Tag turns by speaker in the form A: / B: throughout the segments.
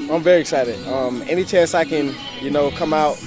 A: I'm very excited. Any chance I can, come out,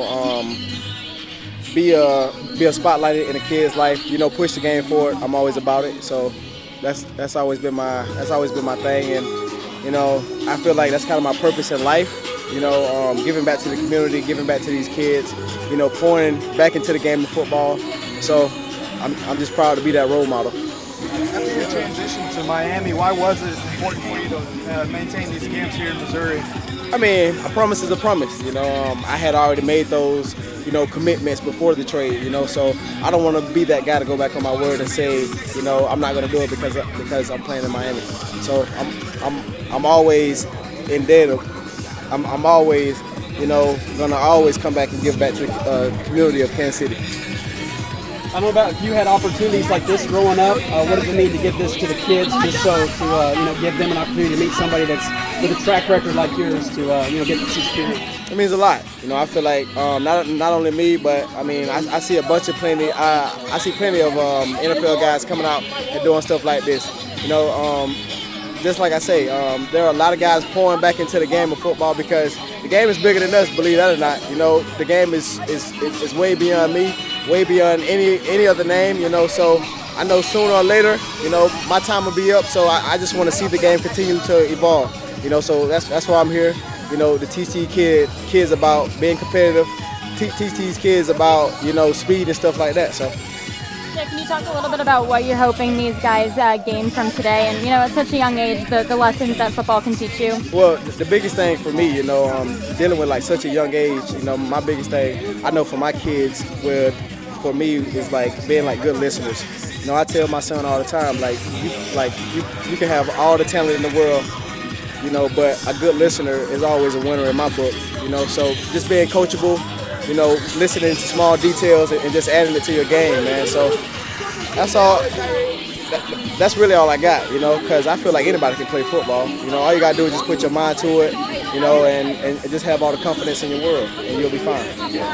A: be a spotlight in a kid's life, push the game forward. I'm always about it. So that's always been my thing, and I feel like that's kind of my purpose in life. Giving back to the community, giving back to these kids, pouring back into the game of football. So I'm just proud to be that role model.
B: After your transition to Miami, why was it important for you to maintain these camps here in Missouri?
A: I mean, a promise is a promise. I had already made those, commitments before the trade. So I don't want to be that guy to go back on my word and say, I'm not going to do it because I'm playing in Miami. So I'm always in debt. I'm always, gonna always come back and give back to the community of Kansas City.
C: I don't know about if you had opportunities like this growing up. What does it mean to give this to the kids, just so to give them an opportunity to meet somebody that's with a track record like yours to get this experience?
A: It means a lot. I feel like not only me, but I see a bunch of I see plenty of NFL guys coming out and doing stuff like this. Just like I say, there are a lot of guys pouring back into the game of football because the game is bigger than us, believe that or not. The game is way beyond me, way beyond any other name, So I know sooner or later, my time will be up. So I just want to see the game continue to evolve, So that's why I'm here, to teach these kids about being competitive, teach these kids about, speed and stuff like that. So.
D: Yeah, can you talk a little bit about what you're hoping these guys gain from today, and at such a young age, the lessons that football can teach you?
A: Well, the biggest thing for me, dealing with like such a young age, my biggest thing I know for my kids, for me is like being like good listeners. I tell my son all the time, you can have all the talent in the world, but a good listener is always a winner in my book. So just being coachable. Listening to small details and just adding it to your game, man. So that's all. That's really all I got, because I feel like anybody can play football. All you gotta do is just put your mind to it, and just have all the confidence in your world, and you'll be fine.
B: How are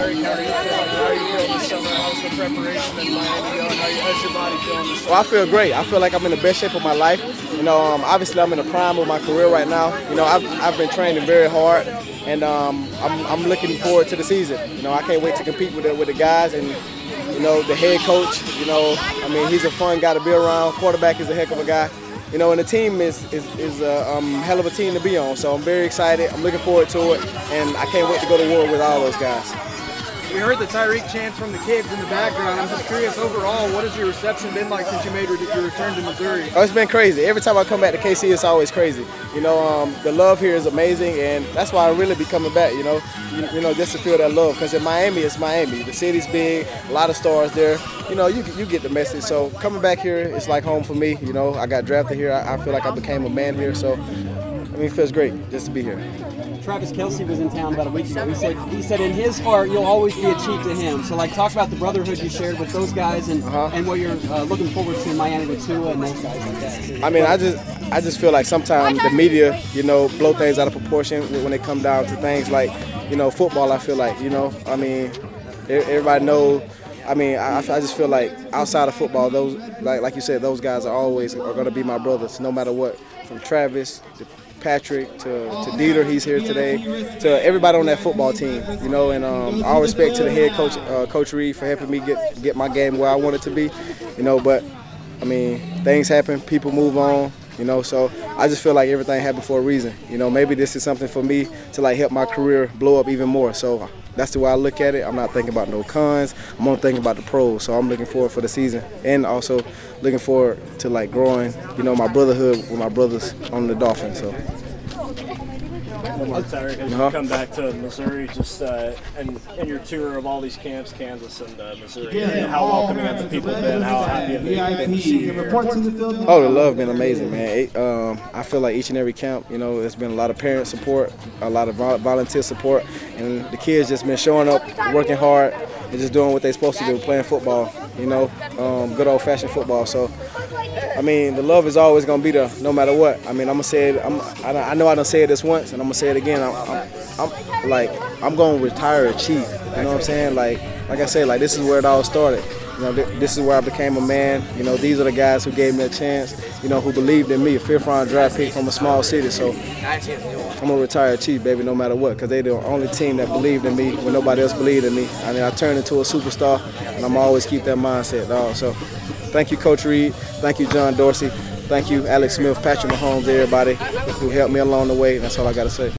B: you feeling this summer? How's the preparation in Miami going? How's your body feeling this summer?
A: Well, I feel great. I feel like I'm in the best shape of my life. Obviously I'm in the prime of my career right now. I've been training very hard. And I'm looking forward to the season. I can't wait to compete with the guys and the head coach. He's a fun guy to be around. Quarterback is a heck of a guy. And the team is a hell of a team to be on. So I'm very excited. I'm looking forward to it, and I can't wait to go to war with all those guys.
B: We heard the Tyreek chants from the kids in the background. I'm just curious, overall, what has your reception been like since you made your return to Missouri?
A: Oh, it's been crazy. Every time I come back to KC, it's always crazy. The love here is amazing, and that's why I really be coming back, just to feel that love. Because in Miami, it's Miami. The city's big, a lot of stars there. You get the message. So coming back here, it's like home for me. I got drafted here. I feel like I became a man here. So, it feels great just to be here.
C: Travis Kelce was in town about a week ago. He said in his heart you'll always be a Chief to him. So talk about the brotherhood you shared with those guys and what you're looking forward to in Miami with Tua and those guys like that.
A: I just feel like sometimes the media, blow things out of proportion when it come down to things like, football. I feel like, everybody knows. I just feel like outside of football, those like you said, those guys are going to be my brothers, no matter what. From Travis to Patrick to Dieter, he's here today, to everybody on that football team, and all respect to the head coach, Coach Reed, for helping me get my game where I want it to be, but things happen, people move on, so I just feel like everything happened for a reason. Maybe this is something for me to help my career blow up even more. So that's the way I look at it. I'm not thinking about no cons. I'm only thinking about the pros. So I'm looking forward for the season, and also looking forward to growing, my brotherhood with my brothers on the Dolphins. So.
E: Tyreek, as you come back to Missouri, just and your tour of all these camps, Kansas and Missouri, how welcoming have the people been? How happy have they been to see you here?
A: Oh, the love been amazing, man. I feel like each and every camp, there's been a lot of parent support, a lot of volunteer support, and the kids just been showing up, working hard, and just doing what they're supposed to do, playing football, good old-fashioned football. So, the love is always going to be there, no matter what. I'm going to say it, I know I done said this once, and I'm going to say it again. I'm going to retire a Chief, you know what I'm saying? Like I said, this is where it all started. You know, this is where I became a man. You know, these are the guys who gave me a chance, you know, who believed in me, a 5th-round draft pick from a small city. So I'm going to retire a Chief, baby, no matter what, because they're the only team that believed in me when nobody else believed in me. I mean, I turned into a superstar, and I'm always keep that mindset, dog. So thank you, Coach Reed. Thank you, John Dorsey. Thank you, Alex Smith, Patrick Mahomes, everybody who helped me along the way. That's all I got to say.